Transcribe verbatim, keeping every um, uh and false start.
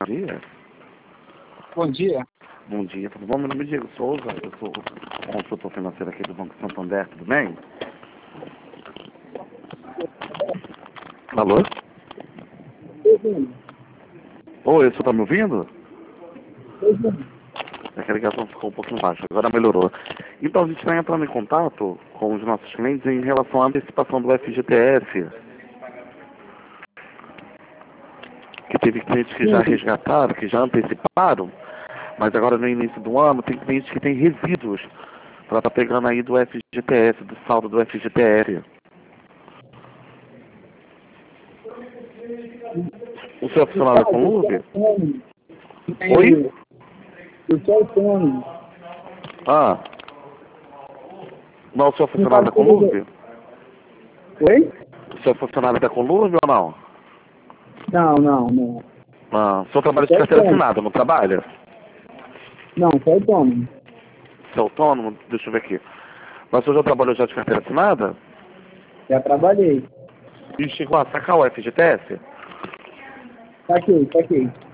dia. Bom dia. Bom dia, tudo bom? Meu nome é Diego Souza, eu sou consultor financeiro aqui do Banco Santander, tudo bem? Alô? Oi, você está me ouvindo? É que a ligação ficou um pouquinho baixa, agora melhorou. Então a gente está entrando em contato com os nossos clientes em relação à antecipação do F G T S. Que teve clientes que já resgataram, que já anteciparam, mas agora no início do ano tem clientes que têm resíduos para estar pegando aí do F G T S, do saldo do F G T S. O seu funcionário é com Luve? Oi? Eu sou autônomo. Ah. Não, o seu funcionário é com Luve? Oi? O seu funcionário é com Luve ou não? Não, não, não. Ah, o seu trabalho de carteira assinada, não trabalha? Não, sou autônomo. Você é autônomo? Deixa eu ver aqui. Mas você já trabalhou já de carteira assinada? Já trabalhei. E chegou a sacar o F G T S? Saquei, saquei.